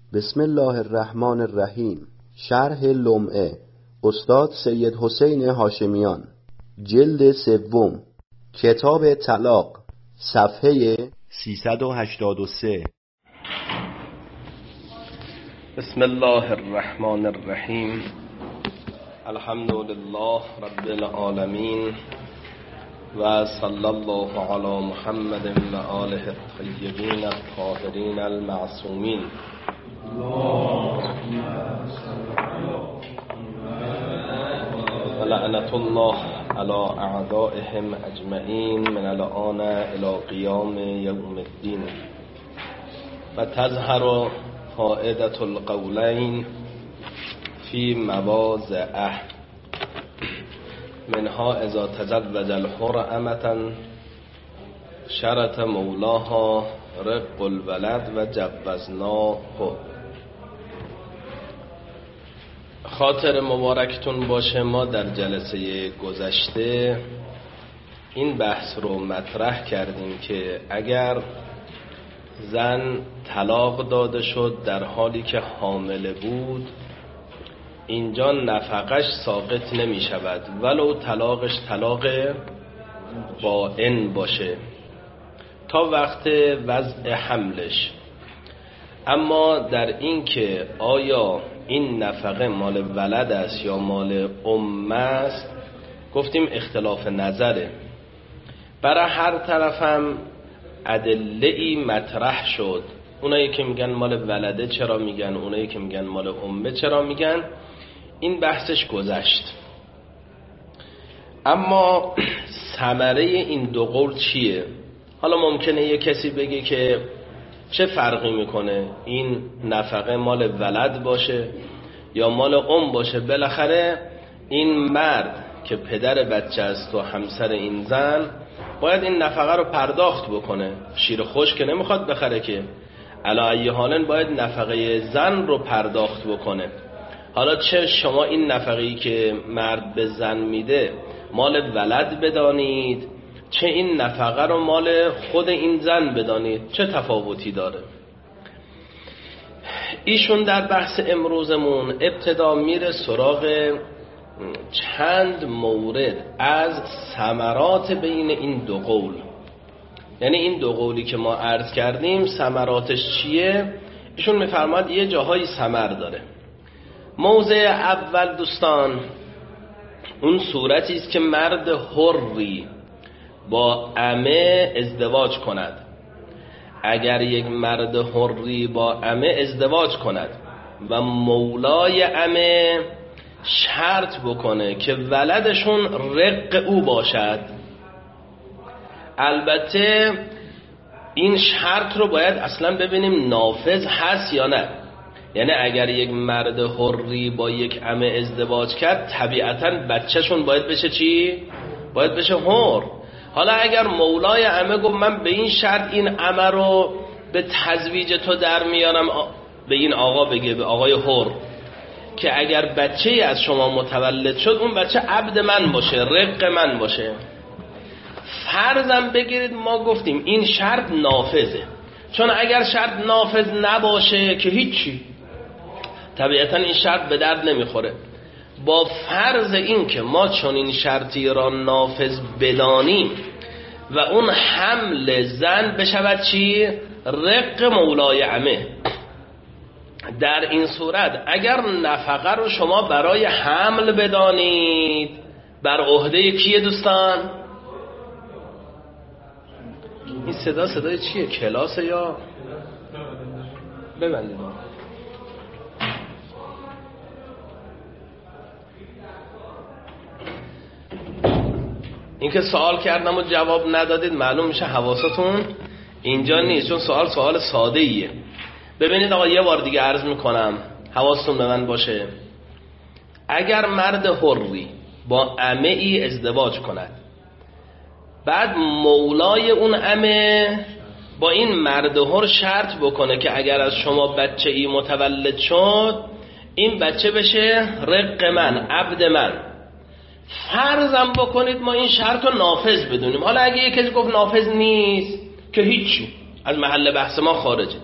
بسم الله الرحمن الرحیم. شرح لمعه استاد سید حسین هاشمیان، جلد سوم، کتاب طلاق، صفحه 383. بسم الله الرحمن الرحیم. الحمد لله رب العالمین و صلی الله علی محمد و آله الطیبین الطاهرین المعصومین. و لعنت الله علی اعدائهم اجمعین من الآن الی قیام یوم الدین. و تظهر فائدة القولین فی مواضعه، منها اذا تزوج الحر امة شرط مولاها رق الولد و جوزناه. خاطر مبارکتون باشه، ما در جلسه گذشته این بحث رو مطرح کردیم که اگر زن طلاق داده شد در حالی که حامل بود، اینجا نفقش ساقط نمی شود ولو طلاقش طلاق بائن باشه تا وقت وضع حملش. اما در این که آیا این نفقه مال ولد است یا مال ام است، گفتیم اختلاف نظره. برای هر طرفم ادله‌ای مطرح شد. اونایی که میگن مال ولده چرا میگن، اونایی که میگن مال امه چرا میگن. این بحثش گذشت. اما ثمره این دو قول چیه؟ حالا ممکنه یه کسی بگه که چه فرقی میکنه این نفقه مال ولد باشه یا مال ام باشه، بالاخره این مرد که پدر بچه است و همسر این زن باید این نفقه رو پرداخت بکنه. شیر خوش که نمیخواد بخره که، علی ای حالن باید نفقه زن رو پرداخت بکنه. حالا چه شما این نفقه‌ای که مرد به زن میده مال ولد بدانید، چه این نفقه رو مال خود این زن بدانید، چه تفاوتی داره؟ ایشون در بحث امروزمون ابتدا میره سراغ چند مورد از ثمرات بین این دو قول. یعنی این دو قولی که ما عرض کردیم ثمراتش چیه؟ ایشون میفرماد یه جاهای ثمر داره. موضع اول دوستان اون صورتی است که مرد حری با عمه ازدواج کند. اگر یک مرد حری با عمه ازدواج کند و مولای عمه شرط بکنه که ولدشون رق او باشد، البته این شرط رو باید اصلا ببینیم نافذ هست یا نه. یعنی اگر یک مرد حری با یک عمه ازدواج کرد، طبیعتاً بچهشون باید بشه چی؟ باید بشه حر. حالا اگر مولای عمه گفت من به این شرط این عمه رو به تزویج تو در میارم، به این آقا بگه، به آقای حر، که اگر بچه‌ای از شما متولد شد اون بچه عبد من باشه، رق من باشه. فرضاً بگیرید ما گفتیم این شرط نافذه، چون اگر شرط نافذ نباشه که هیچی، طبیعتاً این شرط به درد نمیخوره. با فرض این که ما چون این شرطی را نافذ بدانیم و اون حمل زن بشود چی؟ رق مولای عمه. در این صورت اگر نفقه رو شما برای حمل بدانید، بر عهده کیه دوستان؟ این صدای چیه؟ کلاسه یا ببندید. این که سوال کردم و جواب ندادید معلوم میشه حواستون اینجا نیست، چون سوال ساده ایه. ببینید آقا، یه بار دیگه عرض میکنم حواستون به من باشه. اگر مرد حری با عمه ای ازدواج کند، بعد مولای اون عمه با این مرد حر شرط بکنه که اگر از شما بچه ای متولد شد، این بچه بشه رق من، عبد من. فرضم بکنید ما این شرط رو نافذ بدونیم. حالا اگه یک کسی گفت نافذ نیست که هیچی، از محل بحث ما خارجه.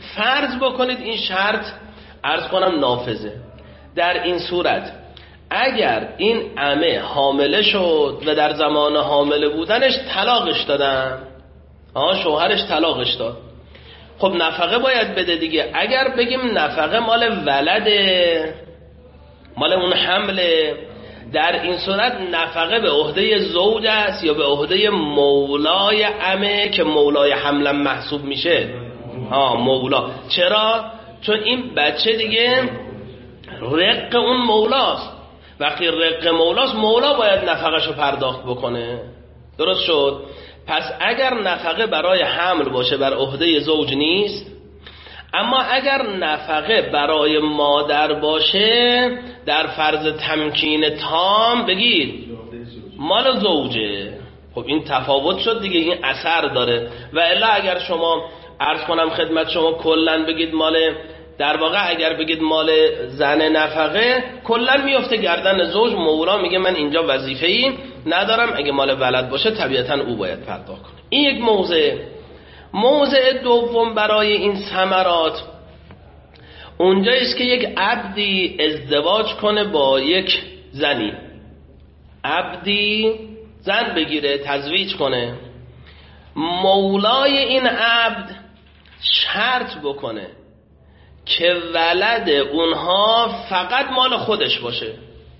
فرض بکنید این شرط عرض کنم نافذه. در این صورت اگر این عمه حامله شد و در زمان حامله بودنش طلاقش دادن، شوهرش طلاقش داد، خب نفقه باید بده دیگه. اگر بگیم نفقه مال ولده، مال اون حمله، در این صورت نفقه به عهده زوج است یا به عهده مولای عمه که مولای حملا محسوب میشه؟ مولا. چرا؟ چون این بچه دیگه رق اون مولاست. وقتی رق مولاست، مولا باید نفقهشو پرداخت بکنه. درست شد؟ پس اگر نفقه برای حمل باشه بر عهده زوج نیست، اما اگر نفقه برای مادر باشه در فرض تمکین تام بگید مال زوجه. خب این تفاوت شد دیگه، این اثر داره. و الا اگر شما عرض کنم خدمت شما کلن بگید مال، در واقع اگر بگید مال زن نفقه کلن میفته گردن زوج، مولا میگه من اینجا وظیفه‌ای ندارم، اگه مال ولد باشه طبیعتا او باید پرداخت کنه. این یک موضع. موضع دوم برای این ثمرات اونجاییست که یک عبدی ازدواج کنه با یک زنی، عبدی زن بگیره تزویج کنه، مولای این عبد شرط بکنه که ولد اونها فقط مال خودش باشه.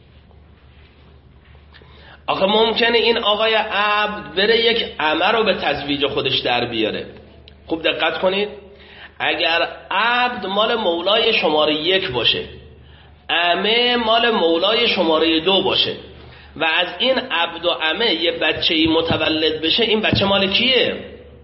آخه ممکنه این آقای عبد بره یک عمه رو به تزویج خودش در بیاره. خوب دقت کنید، اگر عبد مال مولای شماره 1 باشه، عمه مال مولای شماره 2 باشه و از این عبد و عمه یه بچه‌ای متولد بشه، این بچه مال کیه؟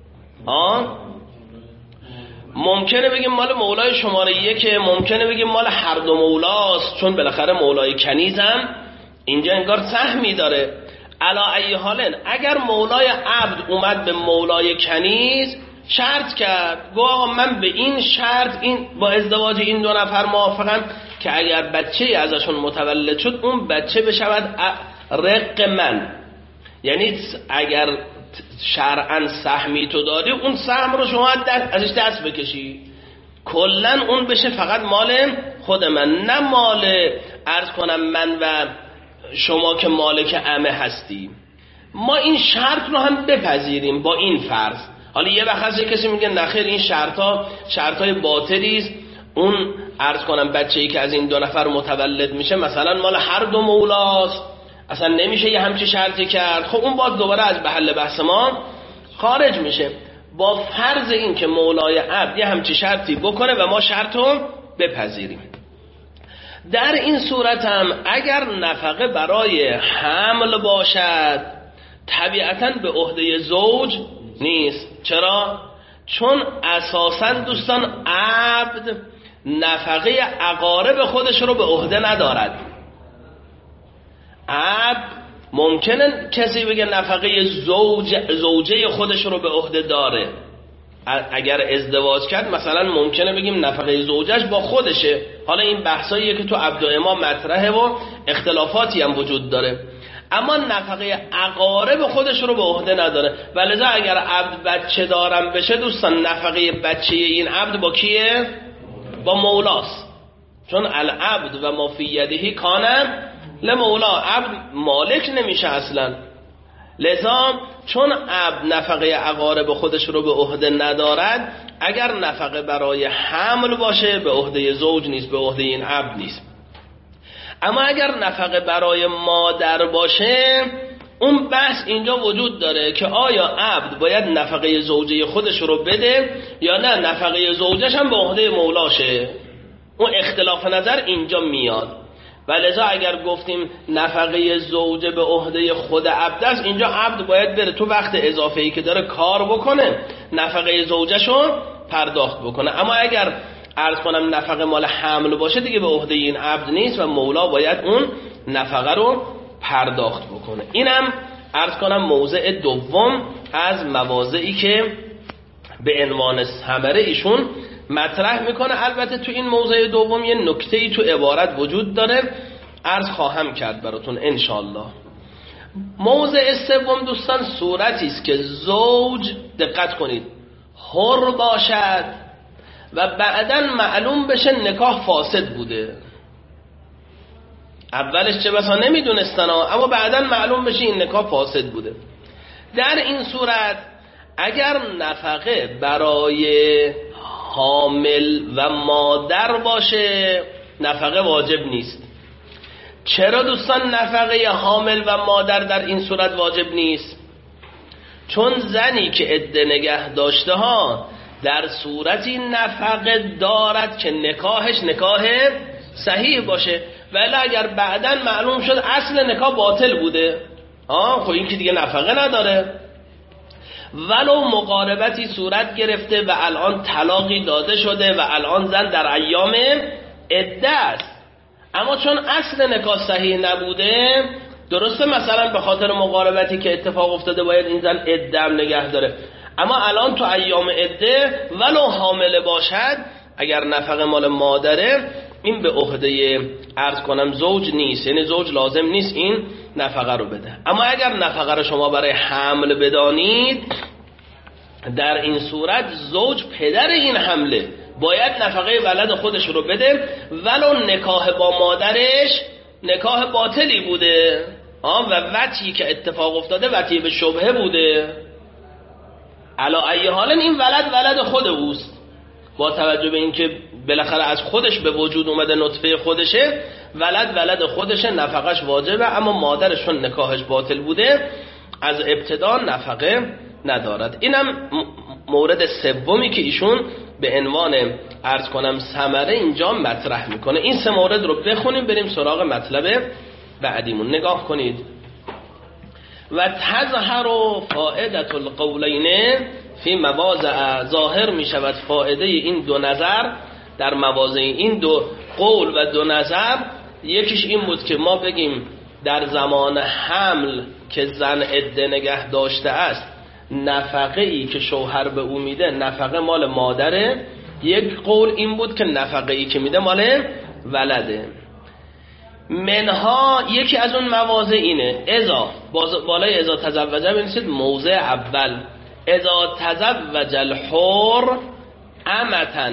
ممکنه بگیم مال مولای شماره 1، ممکنه بگیم مال هر دو مولاست، چون بالاخره مولای کنیزم اینجا انگار سهمی داره. علا ای حالن اگر مولای عبد اومد به مولای کنیز شرط کرد، گو آقا من به این شرط، این با ازدواج این دو نفر موافقم که اگر بچه ازشون متولد شد اون بچه بشود رق من، یعنی اگر شرعاً سهمی تو دادی اون سهم رو شما ازش دست بکشی، کلن اون بشه فقط مال خود من، نه مال عرض کنم من و شما که مالک عمه هستی. ما این شرط رو هم بپذیریم با این فرض. حالا یه وقت هست کسی میگه نخیر این شرطای باطلی است، اون عرض کنم بچه‌ای که از این دو نفر متولد میشه مثلا مال هر دو مولاست، اصلا نمیشه یه همچی شرطی کرد. خب اون باز دوباره از محل بحث ما خارج میشه. با فرض این که مولای عبد یه همچی شرطی بکنه و ما شرط رو بپذیریم. در این صورت هم اگر نفقه برای حمل باشد طبیعتاً به عهده زوج نیست. چرا؟ چون اساساً دوستان عبد نفقه اقارب خودش رو به عهده ندارد. عبد ممکنه کسی بگه نفقه زوجه خودش رو به عهده داره، اگر ازدواج کرد مثلا ممکنه بگیم نفقه زوجش با خودشه. حالا این بحثاییه که تو عبد و امام مطرحه و اختلافاتی هم وجود داره، اما نفقه اقارب خودش رو به عهده نداره. ولذا اگر عبد بچه دارم بشه دوستان نفقه بچه این عبد با کیه؟ با مولاست، چون العبد و ما فی یده کان لمولا، عبد مالک نمیشه اصلا. لذا چون عبد نفقه اقارب خودش رو به عهده ندارد، اگر نفقه برای حمل باشه به عهده زوج نیست، به عهده این عبد نیست. اما اگر نفقه برای مادر باشه اون بحث اینجا وجود داره که آیا عبد باید نفقه زوجه خودش رو بده یا نه نفقه زوجش هم به عهده مولاشه. اون اختلاف نظر اینجا میاد. ولذا اگر گفتیم نفقه زوجه به عهده خود عبد است، اینجا عبد باید بره تو وقت اضافه‌ای که داره کار بکنه نفقه زوجه‌شو پرداخت بکنه. اما اگر عرض کنم نفقه مال حمل باشه دیگه به عهده این عبد نیست و مولا باید اون نفقه رو پرداخت بکنه. اینم عرض کنم موضع دوم از مواضعی که به عنوان ثمره ایشون مطرح میکنه. البته تو این موضع دوم یه نکته‌ای تو عبارت وجود داره، عرض خواهم کرد براتون انشالله. موضع سوم دوستان صورتی است که زوج دقت کنید حر باشد و بعداً معلوم بشه نکاح فاسد بوده. اولش چه بسا نمیدونستن اما بعداً معلوم بشه این نکاح فاسد بوده. در این صورت اگر نفقه برای حامل و مادر باشه نفقه واجب نیست. چرا دوستان نفقه حامل و مادر در این صورت واجب نیست؟ چون زنی که عده نگه داشته ها در صورتی نفقه دارد که نکاحش نکاح صحیح باشه، ولی اگر بعداً معلوم شد اصل نکاح باطل بوده خب این که دیگه نفقه نداره، ولو مقاربتی صورت گرفته و الان طلاقی داده شده و الان زن در ایام عده است، اما چون اصل نکاح صحیح نبوده، درسته مثلا به خاطر مقاربتی که اتفاق افتاده باید این زن عده هم نگه داره، اما الان تو ایام عده ولو حامله باشد اگر نفقه مال مادره این به عهده عرض کنم زوج نیست، یعنی زوج لازم نیست این نفقه رو بده. اما اگر نفقه رو شما برای حمل بدانید در این صورت زوج پدر این حمله باید نفقه ولد خودش رو بده ولو نکاح با مادرش نکاح باطلی بوده و وطی که اتفاق افتاده وطی به شبهه بوده. علا ای حال این ولد خود اوست، با توجه به اینکه بالاخره از خودش به وجود اومده نطفه خودشه، ولد خودشه نفقش واجبه، اما مادرشون نکاحش باطل بوده از ابتدا نفقه ندارد. اینم مورد سومی که ایشون به عنوان عرض کنم ثمره اینجا مطرح میکنه. این سه مورد رو بخونیم بریم سراغ مطلب بعدیمون. نگاه کنید. و تظهر فائدة القولین فی مواضع، ظاهر می شود فائده این دو نظر در مواضع، این دو قول و دو نظر. یکیش این بود که ما بگیم در زمان حمل که زن عده نگه داشته است نفقه ای که شوهر به او میده نفقه مال مادره. یک قول این بود که نفقه ای که میده مال ولده. منها یکی از اون مواضع اینه ازا بالای ازا تزوجه بنویسید موضع اول ازا تزوج الحر امتا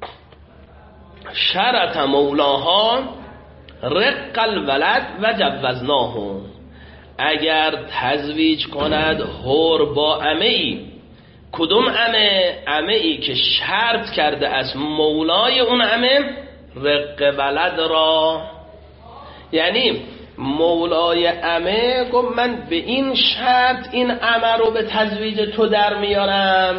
شرط مولاها رق الولد و جوزناه. اگر تزویج کند حر با امه‌ای، کدوم امه‌ای که شرط کرده از مولای اون امه رق ولد را، یعنی مولای امه گفت من به این شرط این امه رو به تزویج تو در میارم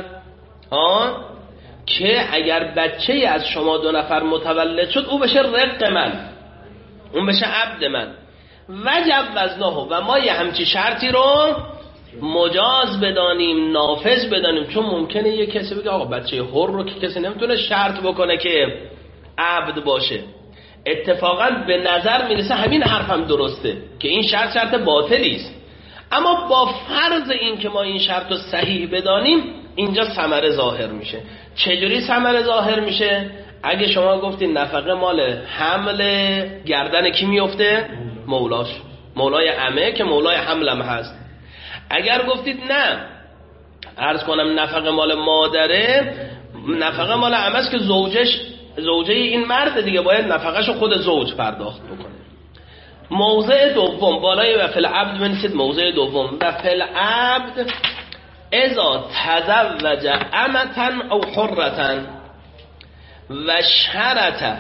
که اگر بچه از شما دو نفر متولد شد او بشه رق من، اون بشه عبد من. و جوزناه، و ما یه همچی شرطی رو مجاز بدانیم نافذ بدانیم، چون ممکنه یه کسی بگه آقا بچه حر رو که کسی نمیتونه شرط بکنه که عبد باشه. اتفاقا به نظر میرسه همین حرفم درسته که این شرط باطلی است، اما با فرض این که ما این شرط رو صحیح بدانیم اینجا ثمره ظاهر میشه. چجوری ثمره ظاهر میشه؟ اگه شما گفتید نفقه مال حمل گردن کی میفته؟ مولاش، مولای عمه که مولای حملم هست. اگر گفتید نه عرض کنم نفقه مال مادره، نفقه مال عمه است که زوجه این مرد دیگه باید نفقهشو خود زوج پرداخت بکنه. موضع دوم بالای و فل عبد بنویسید موضع دوم و فل عبد اذا تزوج امتا او حرتا و شرط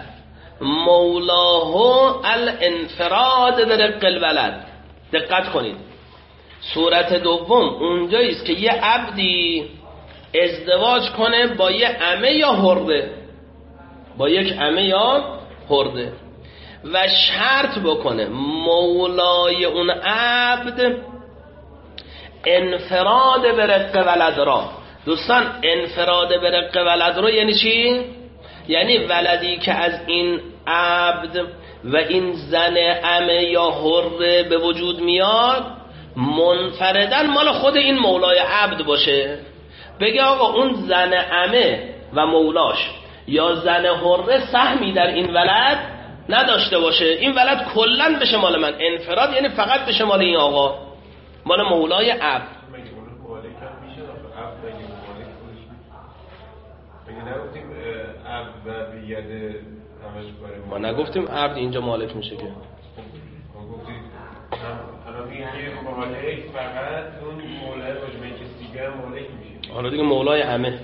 مولاه الانفراد برق الولد. دقت کنید، صورت دوم اونجایی است که یه عبدی ازدواج کنه با یه عمه یا حره، با یک عمه یا حره و شرط بکنه مولای اون عبد انفراد برق ولد را. دوستان انفراد برق ولد را یعنی چی؟ یعنی ولدی که از این عبد و این زن عمه یا حره به وجود میاد منفردن مال خود این مولای عبد باشه. بگه آقا اون زن عمه و مولاش یا زن حره سهمی در این ولد نداشته باشه، این ولد کلن بشه مال من. انفراد یعنی فقط بشه مال این آقا، مال مولای عبد. عبد و بیاد همش ما باره نگفتیم عبد اینجا مالک میشه که ما گفتید الان میگه مالک فقط اون مولای باشه من کسی دیگه هم مالک میشه. حالا دیگه مولای همه.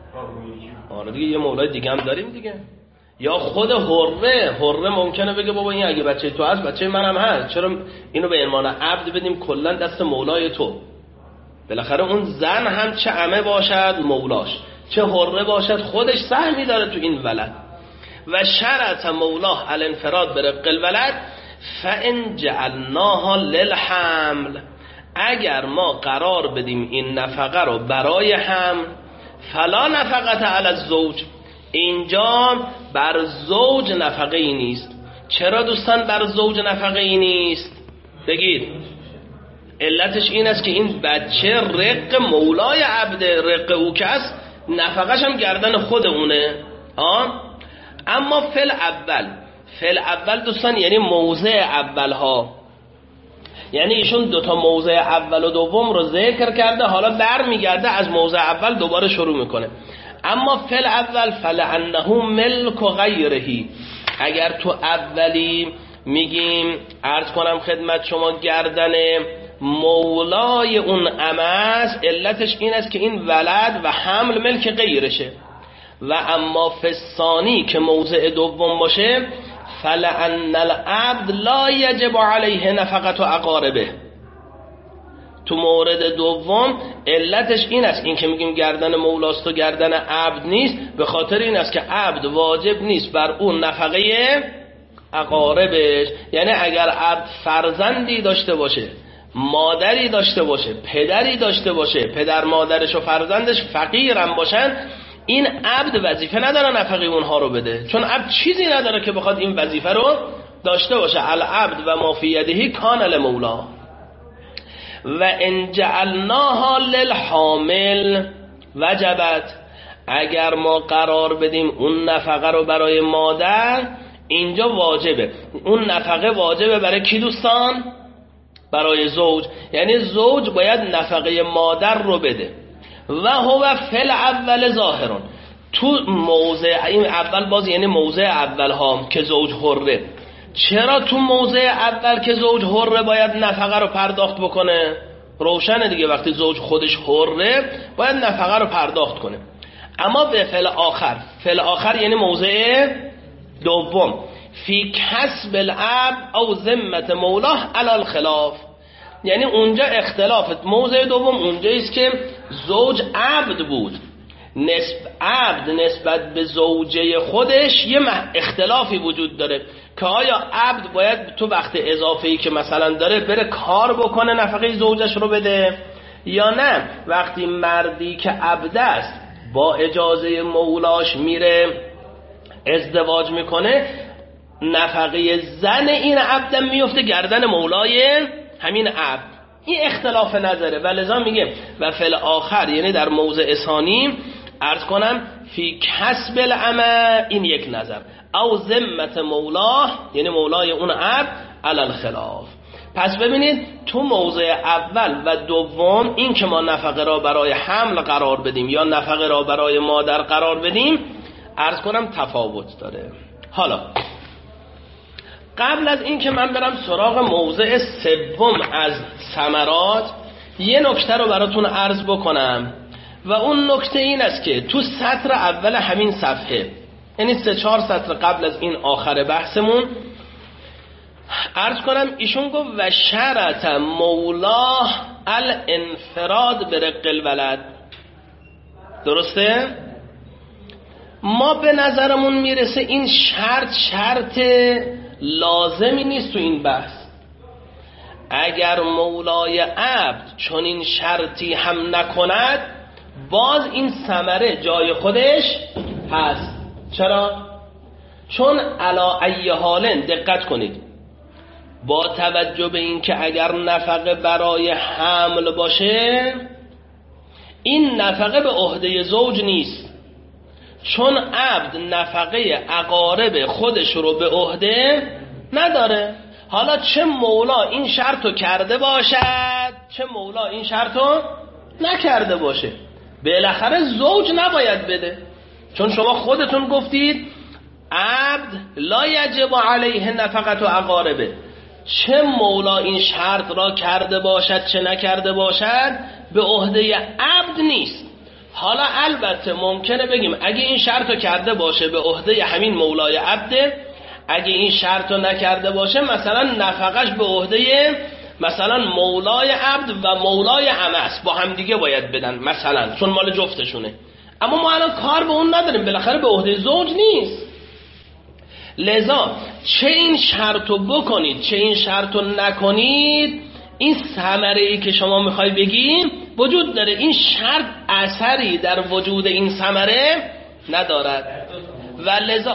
آره دیگه یه مولای دیگه هم داریم دیگه. یا خود حره ممکنه بگه بابا این اگه بچه تو هست بچه منم هست، چرا اینو به عنوان عبد بدیم کلا دست مولای تو؟ بالاخره اون زن هم چه عمه باشد مولاش، چه حره باشد خودش سهمی داره تو این ولد. و شرط مولاه الانفراد برق الولد فان جعلناها للحمل، اگر ما قرار بدیم این نفقه رو برای حمل، فلا نفقت علی الزوج، اینجا بر زوج نفقه ای نیست. چرا دوستان بر زوج نفقه ای نیست؟ بگید. علتش این است که این بچه رق مولای عبد، رق او کس، نفقش هم گردن خود اونه. اما فل اول دوستان یعنی موضع اول ها، یعنی ایشون دوتا موضع اول و دوم رو ذکر کرده، حالا بر میگرده از موضع اول دوباره شروع میکنه. اما فل اول فلعنه ملک و غیرهی، اگر تو اولی میگیم عرض کنم خدمت شما گردن مولای اون امس، علتش این است که این ولد و حمل ملک غیرشه. و اما فسانی که موضع دوم باشه فلعن العبد لا یجب علیه نفقت و اقاربه، تو مورد دوم علتش این است، این که میگیم گردن مولاست و گردن عبد نیست، به خاطر این است که عبد واجب نیست بر اون نفقه اقاربش. یعنی اگر عبد فرزندی داشته باشه، مادری داشته باشه، پدری داشته باشه، پدر مادرش و فرزندش فقیرم باشن، این عبد وظیفه نداره نفقه اونها رو بده، چون عبد چیزی نداره که بخواد این وظیفه رو داشته باشه. العبد و ما فی یده کان لمولا. و ان جعلناها للحامل وجبت، اگر ما قرار بدیم اون نفقه رو برای مادر، اینجا واجبه. اون نفقه واجبه برای کی دوستان؟ برای زوج. یعنی زوج باید نفقه مادر رو بده. و هو فل اول ظاهرون، تو موضع این اول باز یعنی موضع اول ها که زوج حره. چرا تو موضع اول که زوج حره باید نفقه رو پرداخت بکنه؟ روشنه دیگه، وقتی زوج خودش حره باید نفقه رو پرداخت کنه. اما به فل آخر یعنی موضع دوم، فی کسب العبد او ذمت مولاه علی الخلاف، یعنی اونجا اختلاف موضع دوم اونجاییست که زوج عبد بود، عبد نسبت به زوجه خودش یه اختلافی وجود داره که آیا عبد باید تو وقت اضافه‌ای که مثلا داره بره کار بکنه نفقه زوجش رو بده، یا نه وقتی مردی که عبد است با اجازه مولاش میره ازدواج میکنه، نفقه زن این عبدم میفته گردن مولای همین عبد. این اختلاف نظره و لذا میگه و فل آخر یعنی در موضع ثانی عرض کنم فی کسب العمل، این یک نظر، او ذمت مولاه یعنی مولای اون عبد علی الخلاف. پس ببینید تو موضع اول و دوم این که ما نفقه را برای حمل قرار بدیم یا نفقه را برای مادر قرار بدیم عرض کنم تفاوت داره. حالا قبل از این که من برم سراغ موضع سوم از ثمرات، یه نکته رو براتون عرض بکنم و اون نکته این است که تو سطر اول همین صفحه، یعنی 3-4 سطر قبل از این آخر بحثمون، عرض کنم ایشون گفت و شرط مولاه الانفراد برق الولد. درسته؟ ما به نظرمون میرسه این شرط لازمی نیست تو این بحث. اگر مولای عبد چون این شرطی هم نکند باز این ثمره جای خودش هست. چرا؟ چون علا ای حالن، دقت کنید، با توجه به این که اگر نفقه برای حمل باشه این نفقه به عهده زوج نیست، چون عبد نفقه اقارب خودش رو به عهده نداره. حالا چه مولا این شرطو کرده باشد چه مولا این شرطو نکرده باشه، بالاخره زوج نباید بده. چون شما خودتون گفتید عبد لا یجب علیه نفقت و اقاربه، چه مولا این شرط را کرده باشد چه نکرده باشد به عهده عبد نیست. حالا البته ممکنه بگیم اگه این شرط رو کرده باشه به عهده همین مولای عبده، اگه این شرط رو نکرده باشه مثلا نفقش به عهده مثلا مولای عبد و مولای عمه است، با هم دیگه باید بدن مثلا، چون مال جفتشونه. اما ما الان کار به اون نداریم، بالاخره به عهده زوج نیست. لذا چه این شرط رو بکنید چه این شرط رو نکنید، این ثمره‌ای که شما میخوای بگیم وجود داره، این شرط اثری در وجود این ثمره ندارد. و لذا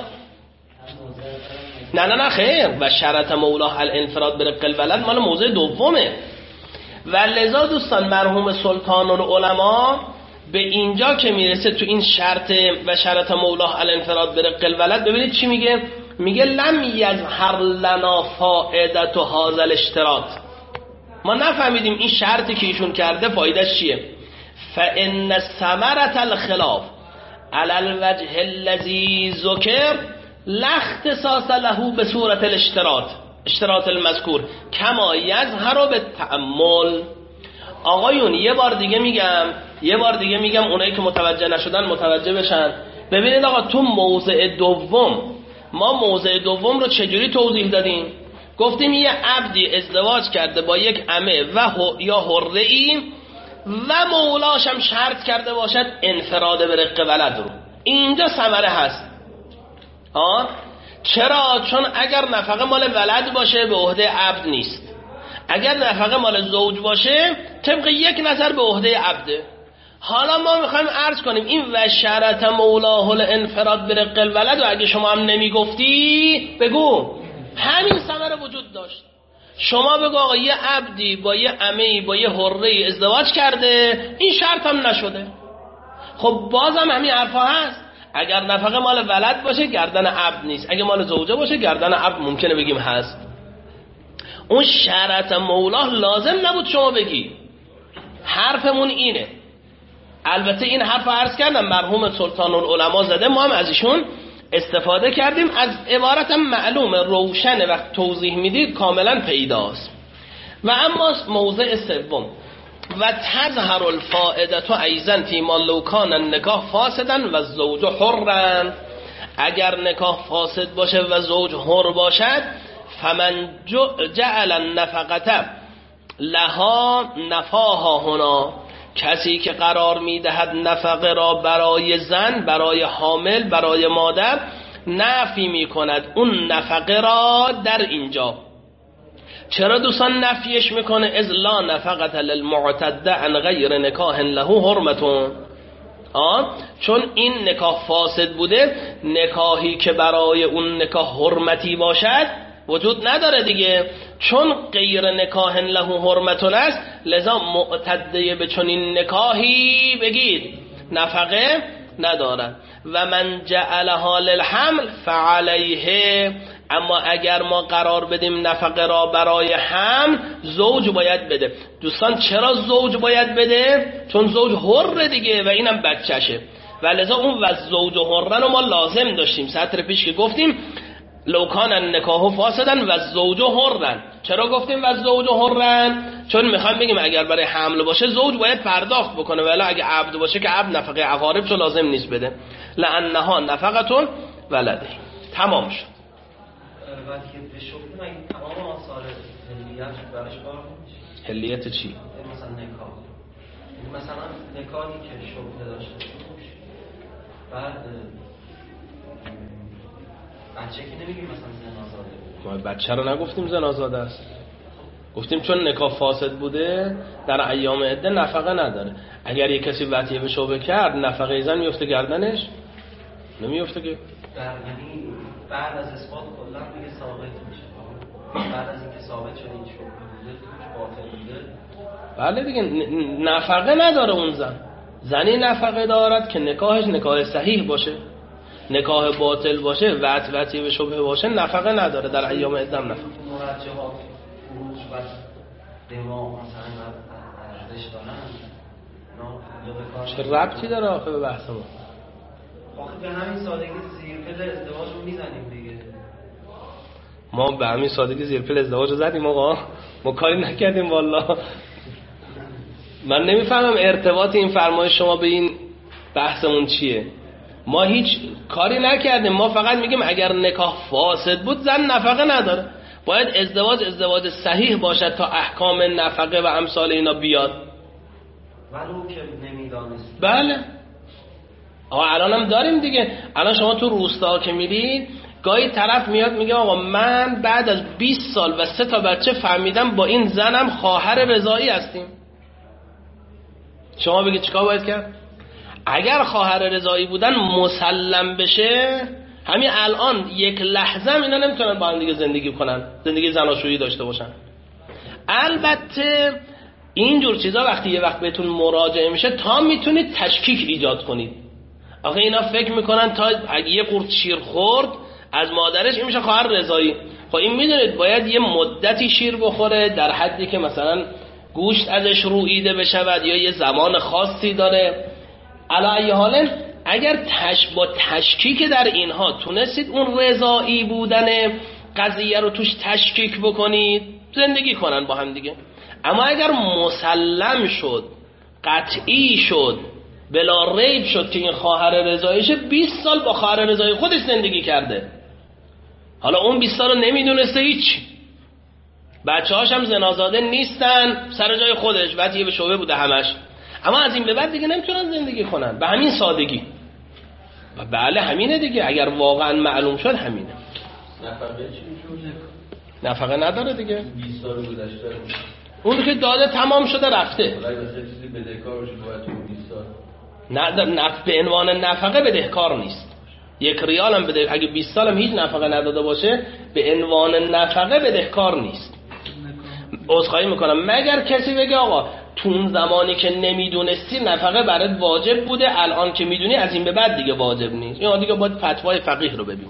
نه خیر، و شرط مولاه الانفراد برق الولد مال موضع دومه. و لذا دوستان مرحوم سلطان العلماء به اینجا که میرسه تو این شرط و شرط مولاه الانفراد برق الولد، ببینید چی میگه؟ میگه لم یظهر لنا فائدة هذا الاشتراط، ما نفهمیدیم این شرطی که ایشون کرده فایدهش چیه. فان ثمرة الخلاف علی الوجه الذی ذکر لا اختصاص له به صورت اشتراط المذکور کما یظهر بالتأمل. آقایون یه بار دیگه میگم اونایی که متوجه نشدن متوجه بشن. ببینید آقا تو موضع دوم ما موضع دوم رو چجوری توضیح دادیم؟ گفتیم یه عبدی ازدواج کرده با یک عمه یا حره‌ای و مولاش هم شرط کرده باشد انفراد به رق ولد رو، اینجا ثمره هست. چرا؟ چون اگر نفقه مال ولد باشه به عهده عبد نیست، اگر نفقه مال زوج باشه طبق یک نظر به عهده عبده. حالا ما میخوایم عرض کنیم این و شرط مولاه الانفراد برق الولد و اگه شما هم نمیگفتی بگو همین ثمره وجود داشت. شما بگو آقا یه عبدی با یه عمه‌ای با یه حره‌ای ازدواج کرده این شرط هم نشده، خب بازم همین حرفا هست. اگر نفقه مال ولد باشه گردن عبد نیست، اگه مال زوجه باشه گردن عبد ممکنه بگیم هست. اون شرط مولاه لازم نبود شما بگی، حرفمون اینه. البته این حرف عرض کردم مرحوم سلطان العلماء زده، ما هم از ایشون استفاده کردیم، از عبارتم معلومه روشنه وقت توضیح میدید کاملا پیداست. و اما موضع سوم و تظهر الفائدة ایضا فیما لو کان النکاح فاسدا و الزوج حرا، اگر نکاح فاسد باشه و زوج حر باشد فمن جعل النفقة لها نفاها هنا، کسی که قرار میدهد نفقه را برای زن، برای حامل، برای مادر نفی میکند اون نفقه را در اینجا. چرا دوستان نفیش میکنه؟ از لا نفقت للمعتد عن غیر نکاح له حرمتون، چون این نکاح فاسد بوده، نکاحی که برای اون نکاح حرمتی باشد وجود نداره دیگه، چون غیر نکاح له حرمتون است، لذا معتده به چنین نکاحی بگید نفقه ندارد. و من جعلها للحمل فعلیه، اما اگر ما قرار بدیم نفقه را برای حمل، زوج باید بده. دوستان چرا زوج باید بده؟ چون زوج حر دیگه و اینم بچشه، و لذا اون و زوج حرن رو ما لازم داشتیم سطر پیش که گفتیم لو کان النکاح فاسدا و الزوج حرا. چرا گفتیم و الزوج حرا؟ چون میخوام بگیم اگر برای حمل باشه زوج باید پرداخت بکنه، ولی اگه عبد باشه که عبد نفقه عقارب چون لازم نیست بده. لانها نفقتون ولده. تمام شد. وقتی که به شکل من تمام آثار هلیت برش کار میشه. هلیت چی؟ مثلا نکاح، مثلا نکاحی که شکل داشته باشه، بعد بچه که نمیگیم مثلا زنازاده، ما بچه رو نگفتیم زنازاده است، گفتیم چون نکاح فاسد بوده در ایام عده نفقه نداره. اگر یک کسی وطیه به شعبه کرد نفقه زن میفته گردنش؟ نمیفته که؟ یعنی بعد از اثبات کلا دیگه ثابت میشه، بعد از اینکه ثابت شده این شعبه بوده توش باطل بوده، بله دیگه نفقه نداره اون زنی نفقه دارد که نکاحش نکاح صحیح باشه، نکاح باطل باشه وطیه به شبهه باشه نفقه نداره در ایام عده نفقه. مرجحات فروج و دماغ مثلا ارزش دارن، چه ربطی داره آخه به بحث ما؟ آخه به همین سادگی زیرپل ازدواج رو میزنیم دیگه. ما به همین سادگی زیرپل ازدواج رو زدیم آقا، ما کاری نکردیم والله. من نمیفهمم ارتباط این فرمایش شما به این بحثمون چیه. ما هیچ کاری نکردیم، ما فقط میگیم اگر نکاح فاسد بود زن نفقه نداره، باید ازدواج صحیح باشد تا احکام نفقه و امثال اینا بیاد. ولو که نمیدانست. بله آقا الان هم داریم دیگه. الان شما تو روستا که میرید گاهی طرف میاد میگه آقا من بعد از 20 سال و 3 تا بچه فهمیدم با این زنم خواهر رضایی هستیم. شما بگید چیکار باید کرد؟ اگر خواهر رضایی بودن مسلم بشه، همین الان یک لحظه هم اینا نمیتونن با هم دیگه زندگی کنن، زندگی زناشویی داشته باشن. البته اینجور چیزا وقتی یه وقت بهتون مراجعه میشه تا میتونید تشکیک ایجاد کنید. آخه اینا فکر میکنن تا اگه یه قورت شیر خورد از مادرش این میشه خواهر رضایی. خب این میدونید باید یه مدتی شیر بخوره در حدی که مثلا گوشت ازش روییده بشود یا یه زمان خاصی داره. علی حال اگر با تشکیک در اینها تونستید اون رضایی بودن قضیه رو توش تشکیک بکنید، زندگی کنن با هم دیگه. اما اگر مسلم شد، قطعی شد، بلا ریب شد که این خواهر رضاییشه، 20 سال با خواهر رضایی خودش زندگی کرده، حالا اون 20 سال رو نمیدونسته هیچ، بچه‌هاش هم زنازاده نیستن، سر جای خودش، بعد یه به شعبه بوده همش، اما از این به بعد دیگه نمیتونن زندگی کنن به همین سادگی. و بله همینه دیگه، اگر واقعا معلوم شد همینه. نفقه چی میشه؟ نفقه نداره دیگه، 20 سال گذشته اون که داده تمام شده رفته. ولی مثلا چیزی بدهکار بشه باید تو 20 سال نه به عنوان نفقه بدهکار نیست. 1 ریال هم بده، اگه 20 سال هم هیچ نفقه نداده باشه به عنوان نفقه بدهکار نیست. عذرخواهی میکنم مگر کسی بگه آقا تو اون زمانی که نمیدونستی نفقه برات واجب بوده، الان که میدونی از این به بعد دیگه واجب نیست. این دیگه باید فتوای فقیه رو ببینی.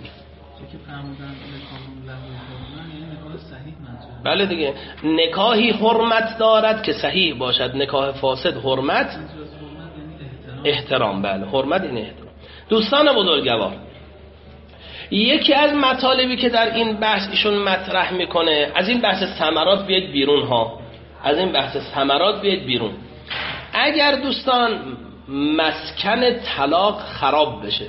بله دیگه، نکاحی حرمت دارد که صحیح باشد، نکاح فاسد حرمت احترام. بله حرمت این احترام. دوستان بزرگوار، یکی از مطالبی که در این بحث ایشون مطرح میکنه، از این بحث ثمرات بیاید بیرون ها، از این بحث ثمرات بیاید بیرون. اگر دوستان مسکن طلاق خراب بشه،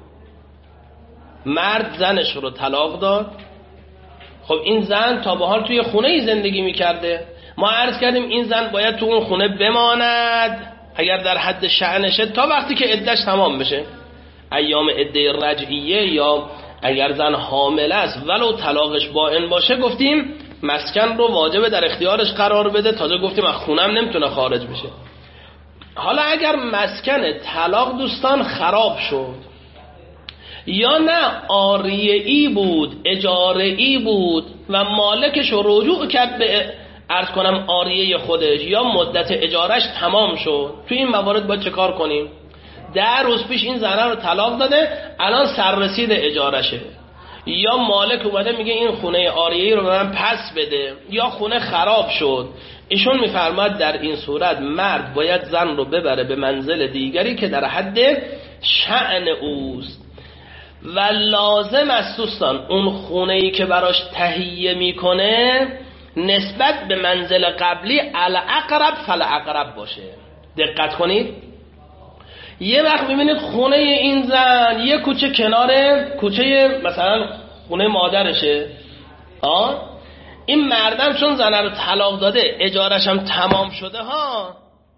مرد زنش رو طلاق داد، خب این زن تا به حال توی خونه ای زندگی میکرده، ما عرض کردیم این زن باید تو اون خونه بماند اگر در حد شأنشه تا وقتی که عده‌اش تمام بشه، ایام عده رجعیه، یا اگر زن حامل است ولو طلاقش باین باشه گفتیم مسکن رو واجب در اختیارش قرار بده، تازه گفتیم از خونه هم نمیتونه خارج بشه. حالا اگر مسکن طلاق دوستان خراب شد یا نه عاریه‌ای بود، اجاره‌ای بود و مالکش رو رجوع کرد به عرض کنم عاریه خودش، یا مدت اجارش تمام شد، تو این موارد باید چه کار کنیم؟ 10 روز پیش این زنه رو طلاق داده، الان سررسید اجارشه، یا مالک اومده میگه این خونه عاریه‌ای رو به من پس بده، یا خونه خراب شد. ایشون میفرماد در این صورت مرد باید زن رو ببره به منزل دیگری که در حد شأن اوست و لازم است دوستان اون خونه‌ای که براش تهیه میکنه نسبت به منزل قبلی الاقرب فالاقرب باشه. دقت کنید، یه وقت میبینید خونه این زن یه کوچه کنار کوچه مثلا خونه مادرشه، این مردم چون زنه رو طلاق داده اجارش هم تمام شده ها،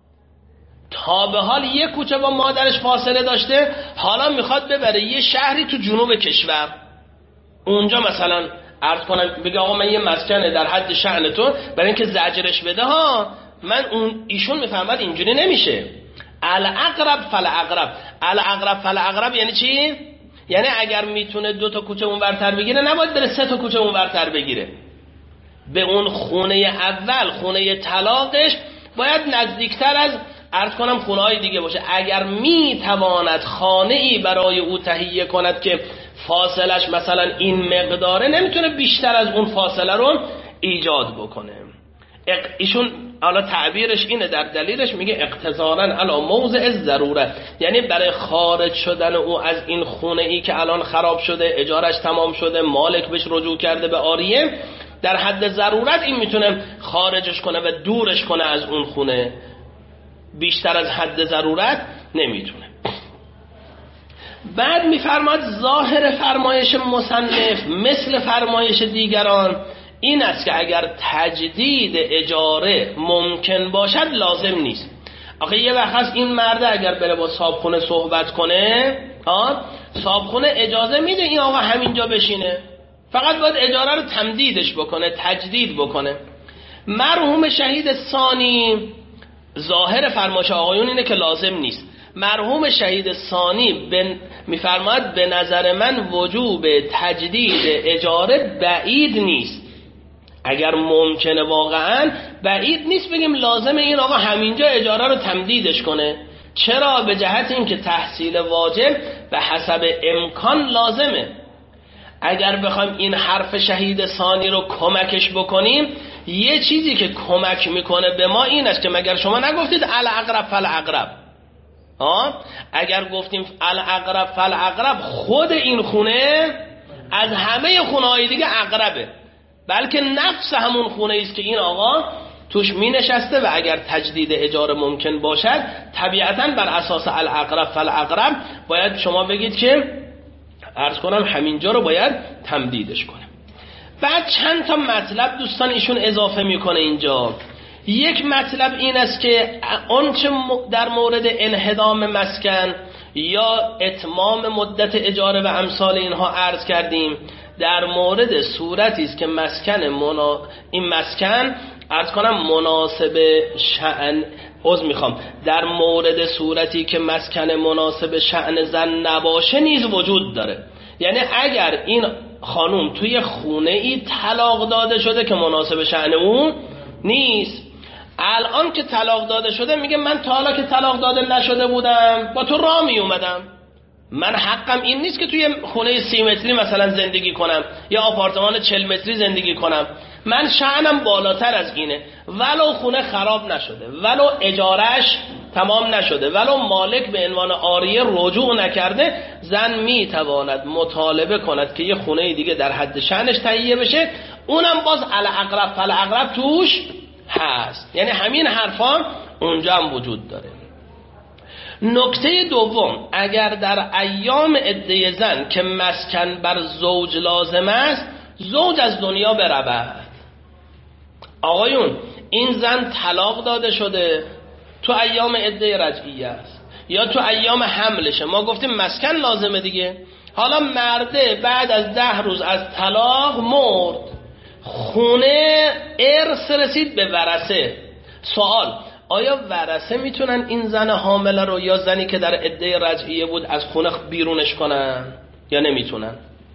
تا به حال یه کوچه با مادرش فاصله داشته، حالا میخواد ببره یه شهری تو جنوب کشور، اونجا مثلا عرض کنم بگه آقا من یه مسکنه در حد شأن تو، برای اینکه زجرش بده ها، من ایشون میفهمد اینجوری نمیشه. الاقرب فالاقرب، الاقرب فالاقرب یعنی چی؟ یعنی اگر میتونه 2 تا کوچه اونورتر بگیره نباید بره 3 تا کوچه اونورتر بگیره، به اون خونه اول خونه طلاقش باید نزدیکتر از عرض کنم خونه های دیگه باشه. اگر میتواند خانه ای برای او تهیه کند که فاصلش مثلا این مقداره، نمیتونه بیشتر از اون فاصله رو ایجاد بکنه. ایشون حالا تعبیرش اینه، در دلیلش میگه اقتضاراً علی موضع ضرورت، یعنی برای خارج شدن او از این خونه ای که الان خراب شده، اجارش تمام شده، مالک بهش رجوع کرده به عاریه، در حد ضرورت این میتونه خارجش کنه و دورش کنه از اون خونه، بیشتر از حد ضرورت نمیتونه. بعد میفرماد ظاهر فرمایش مصنف مثل فرمایش دیگران این است که اگر تجدید اجاره ممکن باشد لازم نیست. آخه یه وقت هست این مرده اگر بره با صاحبخونه صحبت کنه، صاحبخونه اجازه میده این آقا همینجا بشینه، فقط باید اجاره رو تمدیدش بکنه، تجدید بکنه. مرحوم شهید ثانی ظاهر فرمایش آقایون اینه که لازم نیست. مرحوم شهید ثانی میفرماید به نظر من وجوب تجدید اجاره بعید نیست. اگر ممکنه واقعا بعید نیست بگیم لازم این آقا همینجا اجاره رو تمدیدش کنه. چرا؟ به جهت این که تحصیل واجب به حسب امکان لازمه. اگر بخوایم این حرف شهید ثانی رو کمکش بکنیم، یه چیزی که کمک میکنه به ما این است که مگر شما نگفتید الاقرب فالاقرب؟ اگر گفتیم الاقرب فالاقرب، خود این خونه از همه خونه‌های دیگه اقربه، بلکه نفس همون خونه است که این آقا توش می نشسته و اگر تجدید اجاره ممکن باشد طبیعتاً بر اساس الاقرب فالاقرب باید شما بگید که عرض کنم همینجا رو باید تمدیدش کنه. بعد چند تا مطلب دوستان ایشون اضافه میکنه اینجا. یک مطلب این است که آنچه در مورد انهدام مسکن یا اتمام مدت اجاره و امثال اینها عرض کردیم، در مورد صورتی است که این مسکن عرض کنم مناسب شأن در مورد صورتی که مسکن مناسب شأن زن نباشه نیز وجود داره. یعنی اگر این خانوم توی خونه ای طلاق داده شده که مناسب شأن اون نیست، الان که طلاق داده شده میگه من تا حالا که طلاق داده نشده بودم با تو راه می اومدم، من حقم این نیست که توی خونه 30 متری مثلا زندگی کنم یا آپارتمان 40 متری زندگی کنم، من شأنم بالاتر از اینه. ولو خونه خراب نشده، ولو اجارش تمام نشده، ولو مالک به عنوان عاریه رجوع نکرده، زن میتواند مطالبه کند که یه خونه دیگه در حد شأنش تهیه بشه، اونم باز الاقرب فالاقرب توش هست. یعنی همین حرفان اونجا هم وجود داره. نکته دوم، اگر در ایام عده زن که مسکن بر زوج لازم است، زوج از دنیا برود. آقایون این زن طلاق داده شده، تو ایام عده رجعیه است یا تو ایام حملشه، ما گفتیم مسکن لازمه دیگه. حالا مرده بعد از 10 روز از طلاق مرد، خونه ارث رسید به ورثه. سوال، آیا ورثه میتونن این زن حامله رو یا زنی که در عده رجعیه بود از خونه بیرونش کنن یا نمیتونن؟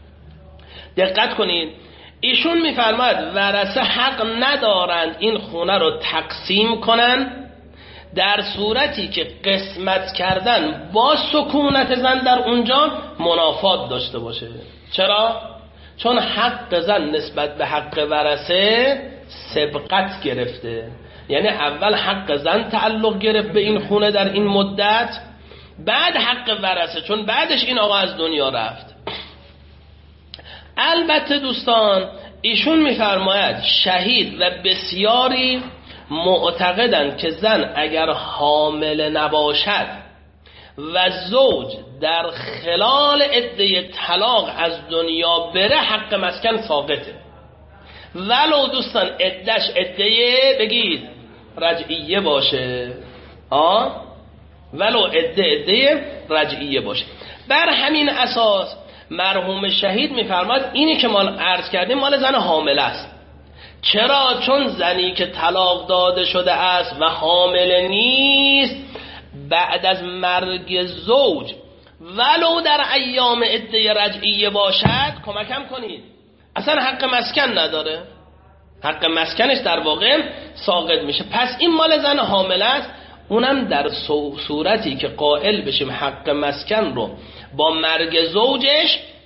دقت کنید، ایشون میفرماید ورثه حق ندارند این خونه رو تقسیم کنن در صورتی که قسمت کردن با سکونت زن در اونجا منافات داشته باشه. چرا؟ چون حق زن نسبت به حق ورثه سبقت گرفته، یعنی اول حق زن تعلق گرفت به این خونه در این مدت، بعد حق ورثه، چون بعدش این آقا از دنیا رفت. البته دوستان ایشون میفرماید شهید و بسیاری معتقدند که زن اگر حامل نباشد و زوج در خلال عده طلاق از دنیا بره، حق مسکن ساقطه. ولو دوستان عدهش عده بگید رجعیه باشه، ولو عده رجعیه باشه. بر همین اساس مرحوم شهید میفرماد اینی که ما عرض کردیم مال زن حامل است. چرا؟ چون زنی که طلاق داده شده است و حامل نیست، بعد از مرگ زوج ولو در ایام عده رجعیه باشد، کمکم کنید، اصلا حق مسکن نداره، حق مسکنش در واقع ساقط میشه. پس این مال زن حامل است، اونم در صورتی که قائل بشیم حق مسکن رو با مرگ زوجش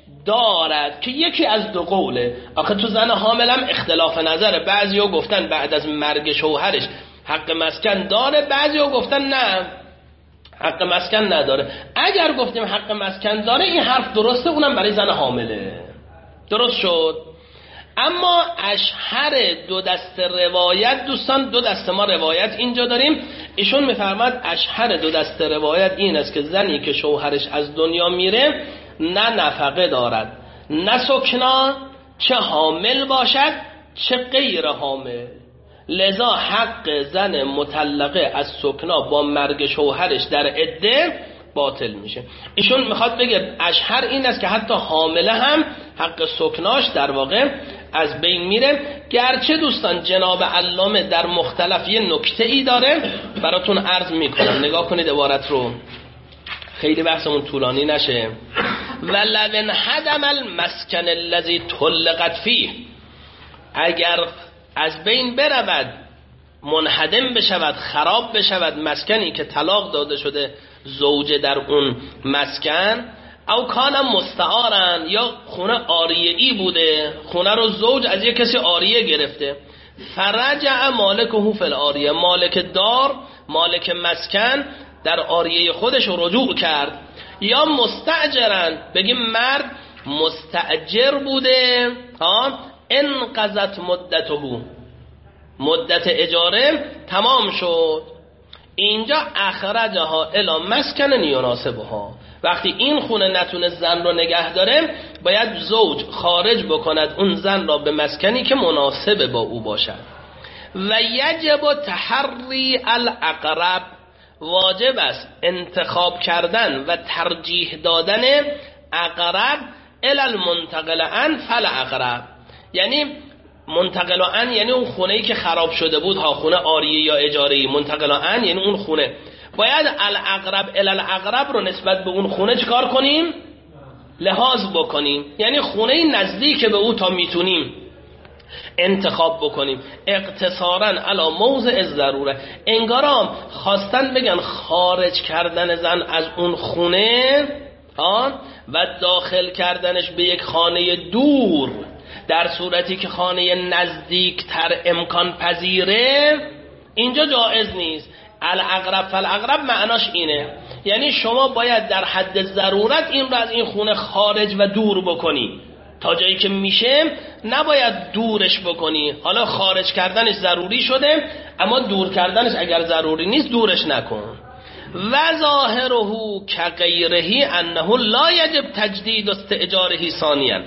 دارد که یکی از دو قوله. آخه تو زن حاملم اختلاف نظره، بعضی‌ها گفتن بعد از مرگ شوهرش حق مسکن داره، بعضی‌ها گفتن نه حق مسکن نداره. اگر گفتیم حق مسکن داره این حرف درسته، اونم برای زن حامله. درست شد. اما اشهر دو دست روایت، دوستان دو دست ما روایت اینجا داریم، ایشون میفرماد اشهر دو دست روایت این است که زنی که شوهرش از دنیا میره نه نفقه دارد نه سکنا، چه حامل باشد چه غیر حامل، لذا حق زن مطلقه از سکنا با مرگ شوهرش در عده باطل میشه. ایشون میخواد بگه اشهر این است که حتی حامله هم حق سکناش در واقع از بین میره. گرچه دوستان جناب علامه در مختلف یه نکته ای داره براتون عرض میکنم، نگاه کنید عبارت رو، خیلی بحثمون طولانی نشه. ولو انهدم المسکن الذی طلقت فیه، اگر از بین برود، منهدم بشود، خراب بشود مسکنی که طلاق داده شده زوجه در اون مسکن، او کان مستعارن، یا خونه عاریه ای بوده، خونه رو زوج از یک کسی عاریه گرفته، فرجع مالکه فی العاریه، مالک دار مالک مسکن در عاریه خودش رجوع کرد، یا مستاجرن، بگیم مرد مستاجر بوده، انقضت مدته، مدت اجاره تمام شد، اینجا اخرجها الی مسکن یناسبها، وقتی این خونه نتونه زن رو نگه داره باید زوج خارج بکند اون زن را به مسکنی که مناسب با او باشد. و یجب تحری الاقرب، واجب است انتخاب کردن و ترجیح دادن اقرب الی المنتقل عن فالاقرب، یعنی منتقل عن یعنی اون خونه‌ای که خراب شده بود، ها خونه عاریه یا اجاره‌ای، منتقل عن یعنی اون خونه، باید الاقرب الی الاقرب رو نسبت به اون خونه چکار کنیم؟ لحاظ بکنیم، یعنی خونه نزدیک به او تا میتونیم انتخاب بکنیم. اقتصارا علی موضع الضروره، انگارام خواستن بگن خارج کردن زن از اون خونه و داخل کردنش به یک خانه دور در صورتی که خانه نزدیک تر امکان پذیره اینجا جایز نیست. الاقرب فالاقرب معناش اینه، یعنی شما باید در حد ضرورت این رو از این خونه خارج و دور بکنی تا جایی که میشه، نباید دورش بکنی. حالا خارج کردنش ضروری شده اما دور کردنش اگر ضروری نیست دورش نکن. و ظاهره کغیره انه لا یجب تجدید استئجاره ثانیا،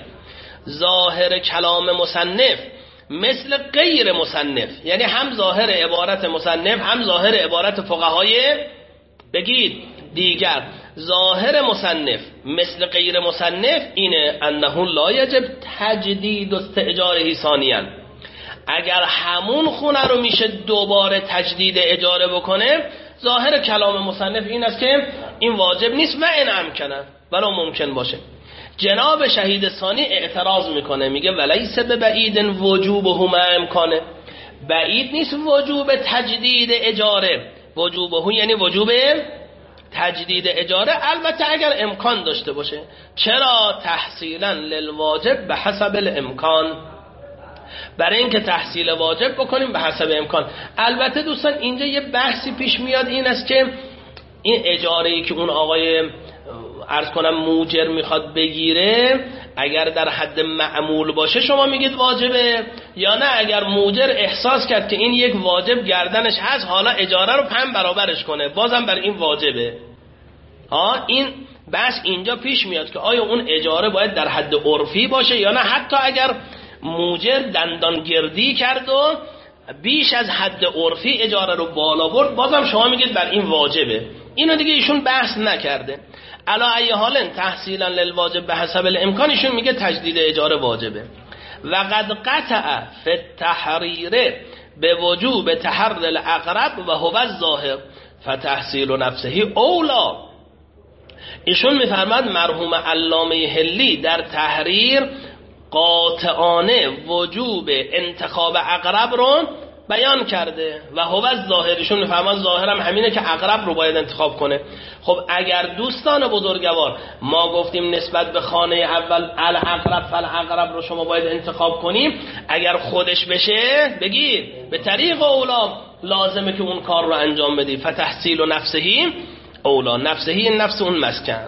ظاهر کلام مصنف مثل غیر مصنف، یعنی هم ظاهر عبارت مصنف هم ظاهر عبارت فقهای بگید دیگر، ظاهر مصنف مثل غیر مصنف اینه انه لا یجب تجدید استئجاره ثانیا، اگر همون خونه رو میشه دوباره تجدید اجاره بکنه، ظاهر کلام مصنف این است که این واجب نیست و این امکنه ولی ممکن باشه. جناب شهید ثانی اعتراض میکنه، میگه ولیس ببعید وجوبه امکانه، بعید نیست وجوب تجدید اجاره، وجوبه یعنی وجوب تجدید اجاره، البته اگر امکان داشته باشه. چرا؟ تحصیلا للواجب به حسب الامکان، برای اینکه تحصیل واجب بکنیم به حسب امکان. البته دوستان اینجا یه بحثی پیش میاد، این است که این اجاره‌ای که اون آقای عرض کنم موجر میخواد بگیره اگر در حد معمول باشه شما میگید واجبه، یا نه اگر موجر احساس کرد که این یک واجب گردنش هست حالا اجاره رو 5 برابرش کنه بازم بر این واجبه. این بحث اینجا پیش میاد که آیا اون اجاره باید در حد عرفی باشه یا نه، حتی اگر موجر دندان گردی کرد و بیش از حد عرفی اجاره رو بالا برد بازم شما میگید بر این واجبه. اینو دیگه ایشون بحث نکرده. علا ای حال تحصیلا للواجب به حسب الامکانشون میگه تجدید اجاره واجبه. و قد قطع فی التحریر به وجوب تحرر الاقرب و هو الظاهر فتحصیل نفسه اولا. ایشون میفرماد مرحوم علامه حلی در تحریر قاطعانه وجوب انتخاب اقرب رو بیان کرده و هو ظاهرشون میفهمن ظاهرم همینه که عقرب رو باید انتخاب کنه. خب اگر دوستان بزرگوار ما گفتیم نسبت به خانه اول العقرب فالعقرب رو شما باید انتخاب کنیم، اگر خودش بشه بگیر به طریق اولا لازمه که اون کار رو انجام بدی. فتحصیل و نفسهی اولا، نفسهی نفس اون مسکن.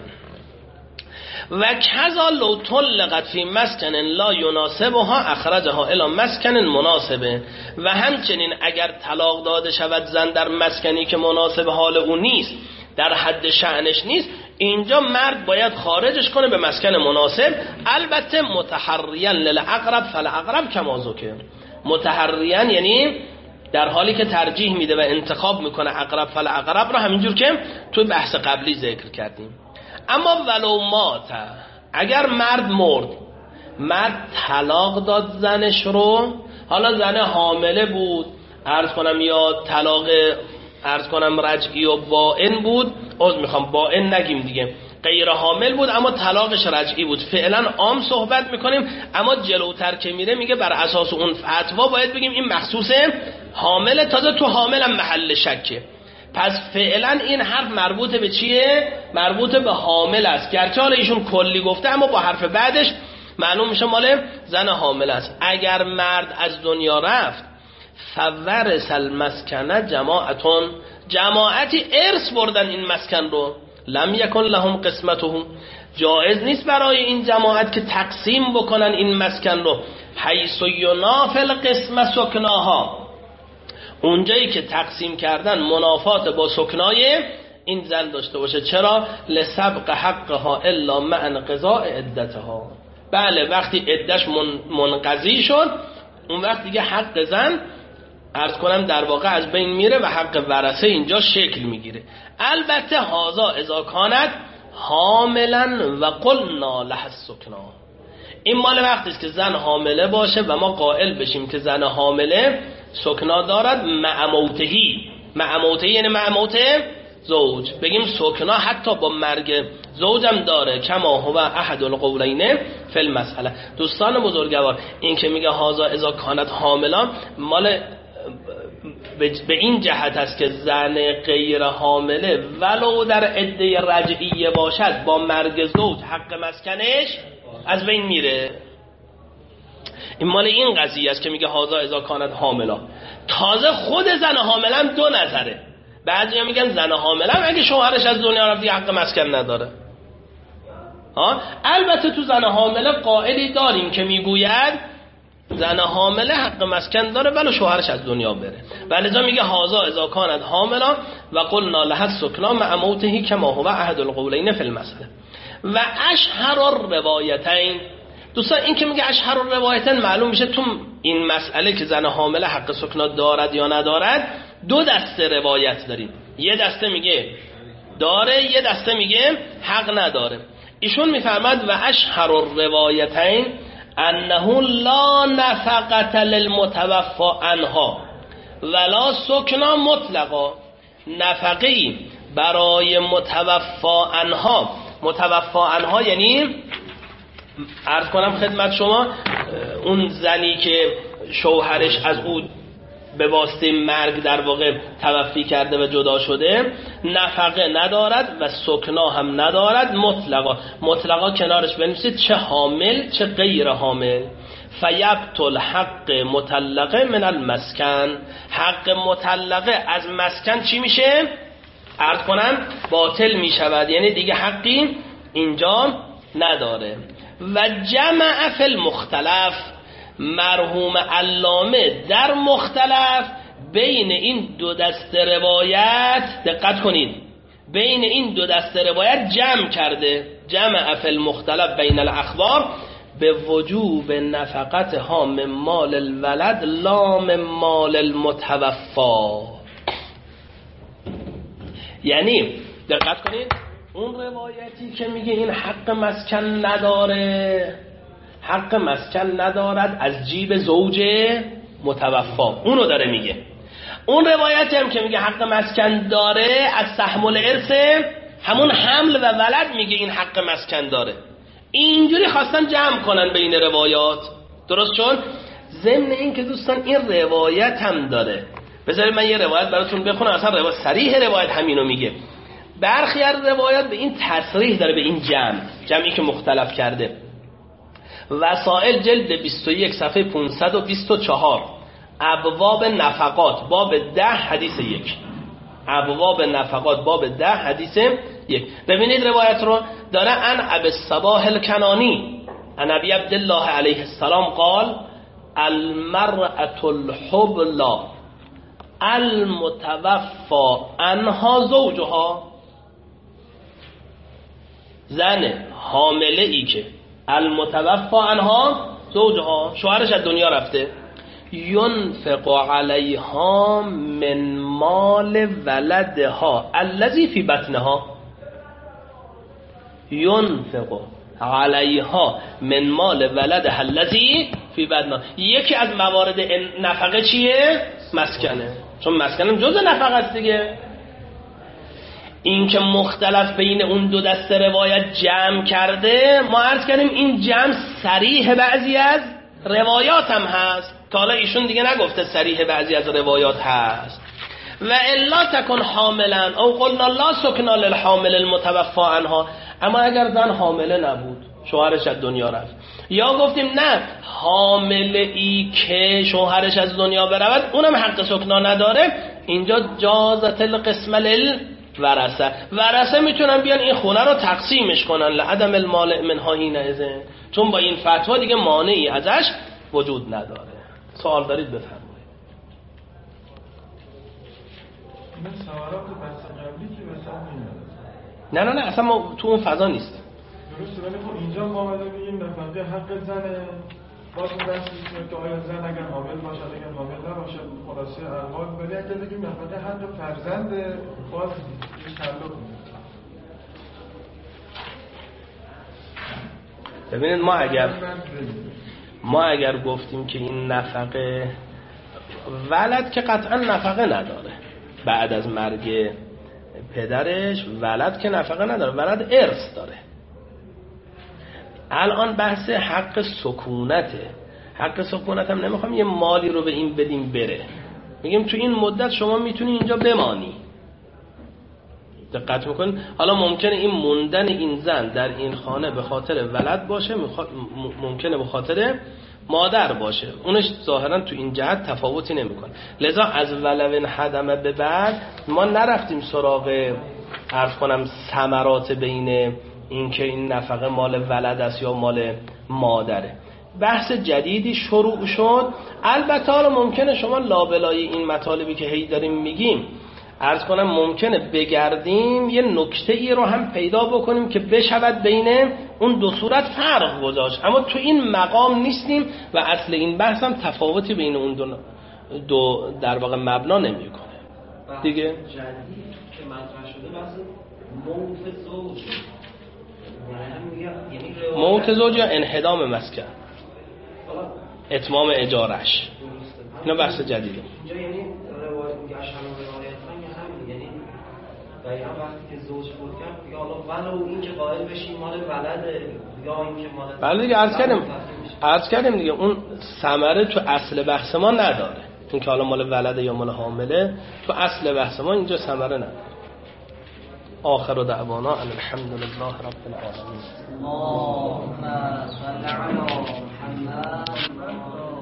و کذا لو طلقت فی مسکن لا یناسبها اخرجها الی مسکن مناسبه. و همچنین اگر طلاق داده شود زن در مسکنی که مناسب حال او نیست، در حد شأنش نیست، اینجا مرد باید خارجش کنه به مسکن مناسب. البته متحریا للعقرب فالعقرب کما ذکر. متحریا یعنی در حالی که ترجیح میده و انتخاب میکنه عقرب فالعقرب رو، همینجور که توی بحث قبلی ذکر کردیم. اما ولو مات، اگر مرد مرد، مرد طلاق داد زنش رو، حالا زن حامله بود عرض کنم یا طلاق عرض کنم رجعی و باین بود، باین نگیم دیگه، غیر حامل بود اما طلاقش رجعی بود. فعلا عام صحبت میکنیم، اما جلوتر که میره میگه بر اساس اون فتوا باید بگیم این مخصوص حامله، تازه تو حاملم محل شکه. پس فعلا این حرف مربوط به چیه؟ مربوط به حامل است، گرچه حالا ایشون کلی گفته اما با حرف بعدش معلوم میشه مال زن حامل است. اگر مرد از دنیا رفت فورث المسکنه جماعتون، جماعتی ارث بردن این مسکن رو، لم یکن لهم قسمته، جایز نیست برای این جماعت که تقسیم بکنن این مسکن رو. حیث ینافی القسم سکناها، اونجایی که تقسیم کردن منافات با سکنای این زن داشته باشه. چرا؟ لسبق حقها الا مع انقضاء عدتها. بله وقتی عدش منقضی شد اون وقت دیگه حق زن عرض کنم در واقع از بین میره و حق ورثه اینجا شکل میگیره. البته هذا اذا کانت حاملا و قلنا لها السکنا، این مال وقتی است که زن حامله باشه و ما قائل بشیم که زن حامله سکنا دارد مع موتهی. مع موتهی یعنی مع موت زوج، بگیم سکنا حتی با مرگ زوجم داره. کما هو احد القولین فی المسئله. دوستان بزرگوار این که میگه هازا اذا کانت حاملا مال به این جهت است که زن غیر حامله ولو در عده رجعیه باشد با مرگ زوج حق مسکنش از بین میره. این مال این قضیه است که میگه هازا اذا کانت حاملا. تازه خود زن حامله هم دو نظره، بعضی هم میگن زن حامله هم اگه شوهرش از دنیا رفت حق مسکن نداره. البته تو زن حامله قائلی داریم که میگوید زن حامله حق مسکن داره ولو شوهرش از دنیا بره، ولذا میگه هازا اذا کانت حاملا و قلنا لها السکنا مع موته کما هو احد القولین فی المسئله. و اشهر الروایتین، دوستان این که میگه اشهر الروایتین معلوم میشه تو این مسئله که زن حامله حق سکنا دارد یا ندارد دو دسته روایت داریم. یه دسته میگه داره، یه دسته میگه حق نداره. ایشون میفرماد و اشهر الروایتین انه لا نفقة للمتوفى عنها ولا سکنا مطلقا. نفقی برای متوفى عنها، متوفى عنها یعنی عرض کنم خدمت شما اون زنی که شوهرش از او به واسطه مرگ در واقع توفی کرده و جدا شده، نفقه ندارد و سکنا هم ندارد. مطلقا کنارش بنویسید چه حامل چه غیر حامل. فیبطل حق مطلقه من المسکن، حق مطلقه از مسکن چی میشه؟ عرض کنم باطل میشود، یعنی دیگه حقی اینجا نداره. و جمع فی المختلف، مرحوم علامه در مختلف بین این دو دسته روایت دقت کنید، بین این دو دسته روایت جمع کرده. جمع فی المختلف بین الاخبار به وجوب نفقتها من مال الولد لا من مال المتوفا. یعنی دقت کنید اون روایتی که میگه این حق مسکن نداره، حق مسکن ندارد از جیب زوج متوفا، اونو داره میگه. اون روایتی هم که میگه حق مسکن داره از سهم الارث، همون حمل و ولد میگه این حق مسکن داره. اینجوری خواستن جمع کنن بین روایات، درست شد؟ ضمن این که دوستان این روایت هم داره. بذارید من یه روایت براتون بخونم، اصلا روایت صریح روایت همینو میگه. برخی از روایات به این تصریح داره، به این جمعی که مختلف کرده. وسائل جلد 21 صفحه 524 ابواب نفقات باب 10 حدیث 1. ابواب نفقات باب 10 حدیث 1. ببینید روایت رو داره. ان ابی الصباح الکنانی ان ابی عبدالله علیه السلام قال المرأة الحبلى المتوفى عنها زوجها، زن حامله ای که المتوفى عنها زوجها، شوهرش از دنیا رفته، ينفق علیها من مال ولدها الذي في بطنها، ينفق علیها من مال ولدها الذي في بطنها. یکی از موارد نفقه چیه؟ مسکنه، چون مسکنه جزء نفقه است دیگه. این که مختلف بین اون دو دسته روایت جمع کرده، ما عرض کردیم این جمع صریح بعضی از روایات هم هست که حالا ایشون دیگه نگفته صریح بعضی از روایات هست. و الا تکن حاملا او قلنا لا سکنا للحامل المتوفى عنها، اما اگر زن حامله نبود شوهرش از دنیا رفت، یا گفتیم نه حامله ای که شوهرش از دنیا برود اونم حق سکنا نداره، اینجا جازت القسم للورثه، ورثه میتونن بیان این خونه رو تقسیمش کنن لعدم المال منها حینئذ، چون با این فتوا دیگه مانعی ازش وجود نداره. سوال دارید بفرمایید. نه اصلا ما تو اون فضا نیست. درسته، ولی خب اینجا ما میگیم نفقه حق زنه، باز اون بحث میشه که آیا زن اگر حامل باشد اگر حامل نباشد، خلاصه احوال. ولی اگر بگیم نفقه حق فرزنده، باز یه تعلق نیست. ببینید ما اگر گفتیم که این نفقه ولد که قطعا نفقه نداره بعد از مرگ پدرش، ولد که نفقه نداره، ولد ارث داره. الان بحث حق سکونته. حق سکونت هم نمیخوام یه مالی رو به این بدیم بره، میگیم تو این مدت شما میتونی اینجا بمانی. دقت میکنین؟ حالا ممکنه این موندن این زن در این خانه به خاطر ولد باشه، ممکنه به خاطر مادر باشه، اونش ظاهرا تو این جهت تفاوتی نمیکنه. لذا از ولو حدمه به بعد ما نرفتیم سراغ عرض کنم ثمرات بین این که این نفقه مال ولد است یا مال مادره. بحث جدیدی شروع شد. البته حالا ممکنه شما لابلای این مطالبی که هی داریم میگیم عرض کنم ممکنه بگردیم یه نکته ای رو هم پیدا بکنیم که بشود بین اون دو صورت فرق گذاشت، اما تو این مقام نیستیم و اصل این بحث هم تفاوتی بین اون دو در واقع مبنا نمیکنه دیگه. جدید که مطرح شده بحث موت زوج، موت زوج یا انهدام مسکن، اتمام اجارش، اینا بحث جدیده. اینجا یعنی روایت میگه اشهر روایت همین، یعنی دقیقا وقتی که زوج فوت کرد یا حالا ولو این که قائل بشیم مال ولده یا این که مال بله دیگه عرض کردیم دیگه اون ثمره تو اصل بحث ما نداره، این که حالا مال ولده یا مال حامله تو اصل بحث ما اینجا ثمره نداره. آخر دعوانا ان الحمد لله رب العالمین. اللهم صل علی محمد.